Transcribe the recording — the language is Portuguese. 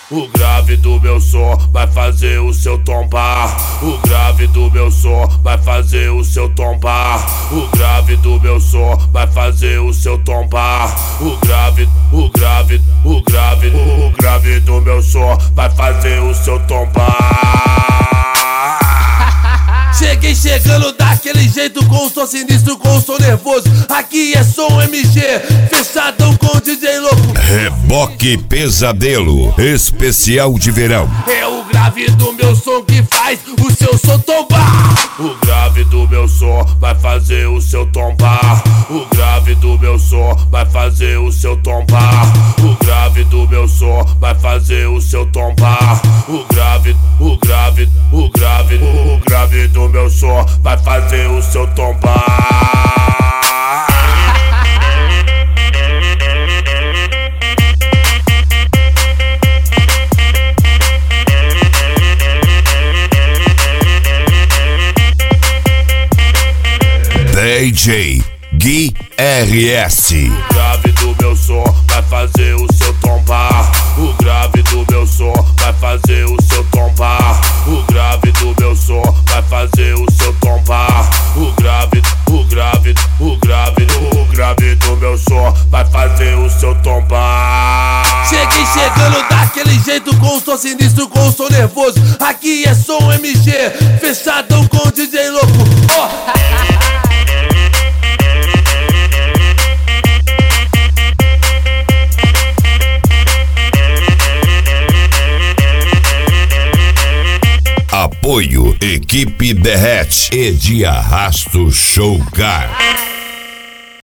O grave do meu som vai fazer o seu tombar. O grave do meu som vai fazer o seu tombar. O grave do meu som vai fazer o seu tombar. O grave do meu som vai fazer o seu tombar. Cheguei chegando daquele jeito, com o som sinistro, com o som nervoso. Aqui é som MG, fechadão com o DJ louco. Reboque Pesadelo, especial de verão. É o grave do meu som que faz o seu som tombar. O grave do meu som vai fazer o seu tombar. O grave do meu som vai fazer o seu tombar. O grave do meu som vai fazer o seu tombar. O grave do meu som vai fazer o seu tombar. DJ Gui RS. O grave do meu som vai fazer o seu tombar. O grave do meu som vai fazer o seu tombar. O grave do meu som vai fazer o seu tombar. O grave do meu som vai fazer o seu tombar. Cheguei chegando daquele jeito, com o som sinistro, com o som nervoso. Aqui é som MG, fechadão com o DJ louco. Apoio Equipe Derrete e de Arrasto Show Car.